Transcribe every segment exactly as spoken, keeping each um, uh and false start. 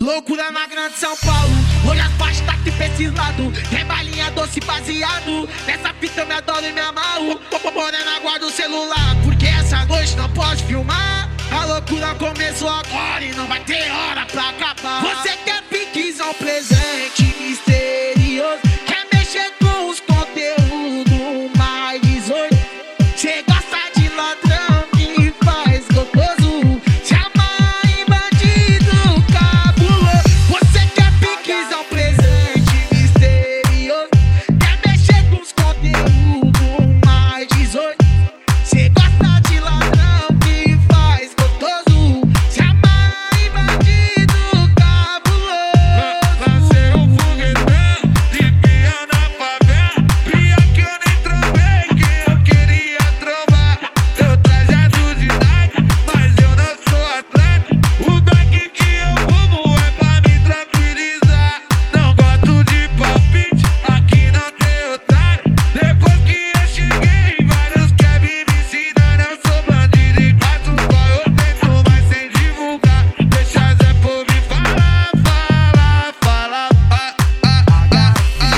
Loucura na grande São Paulo, olha as faixas daqui pra esses lados. Tem balinha doce baseado, nessa fita eu me adoro e me amarro. Morena, guarda o celular, porque essa noite não pode filmar. A loucura começou agora e não vai ter hora pra acabar. Você quer piquezão, presente misterioso, quer mexer com os conteúdos mais dezoito. Cê gosta de ladrão que faz gostoso, chama em bandido cabuloso. Você quer piquezão, presente misterioso, quer mexer com os conteúdos mais dezoito. Cê gosta de ladrão que faz gostoso, chama em bandido cabuloso. Lancei um foguetão de pia na favela, pia que eu nem trovei, que eu queria trovar. Eu trajado de Nike, mas eu não sou atleta. O daqui que eu fumo é pra me tranquilizar. Não gosto de palpite, aqui não tem otário. Depois que eu cheguei, vários querem me ensinar. Eu sou bandido e faço só eu tento, mas sem divulgar. Deixa Zé por me falar, falar, falar. Ah, ah, ah, ah.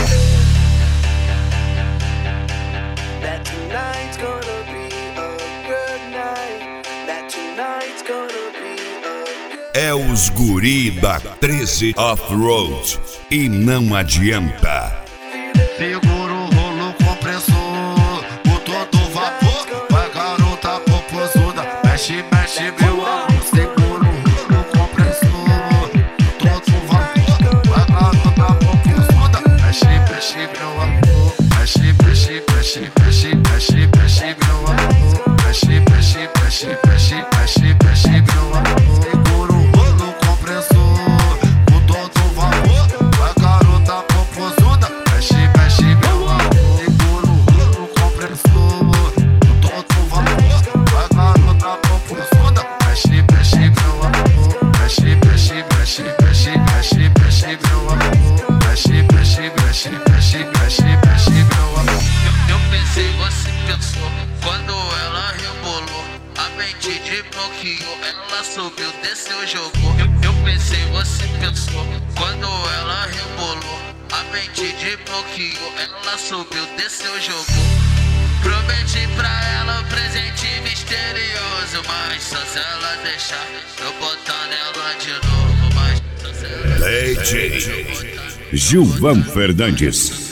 That tonight's gonna be a good night. That tonight's gonna be a good É os guri da treze Off-Road e não adianta. Segura o rolo compressor, o todo vapor. Vai garota popozuda, mexe, mexe meu amor. Segura o rolo compressor, o todo vapor. Vai garota popozuda, mexe, mexe meu amor. Mexe, mexe, mexe, mexe, mexe, mexe meu amor. Mexe, mexe, mexe, mexe, mexe, mexe meu amor. Segura o rolo compressor, o todo vapor. Vai garota popozuda, mexe, mexe meu amor. Segura o rolo compressor, o todo vapor. Vai garota popozuda, mexe, mexe meu amor. Mexe, mexe, mexe, mexe, mexe, mexe meu amor. Mexe, mexe, mexe, mexe, mexe, mexe meu amor. Eu, eu pensei, você pensou, quando ela rebolou, a mente de bloqueou, ela subiu, desceu, jogou. Eu, eu pensei, você pensou, quando ela rebolou, a mente de bloqueou, ela subiu, desceu, jogou. Prometi pra ela um presente misterioso, mas só se ela deixar eu botar nela de novo. Mas só se ela D J Gilvan Fernandes.